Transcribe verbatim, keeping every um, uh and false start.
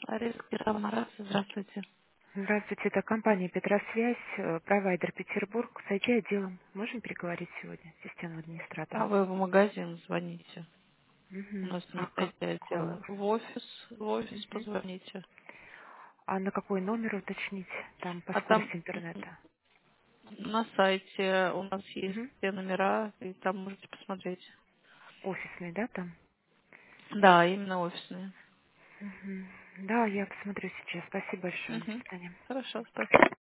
Арестки Рамарас, здравствуйте. Здравствуйте, это компания «Петросвязь», э, провайдер Петербург. С I T-отделом можем переговорить сегодня, системным А администратором? вы в магазин звоните. У Мгм. нас А нет I T какой? отдела. В офис, в офис Мгм. позвоните. А на какой номер уточнить? Там по А там скорости интернета. на сайте у нас есть Мгм. все номера, и там можете посмотреть. Офисный, да, там? Да, именно офисные. Мгм. Да, я посмотрю сейчас. Спасибо большое. До Мгм. свидания. Хорошо, спасибо.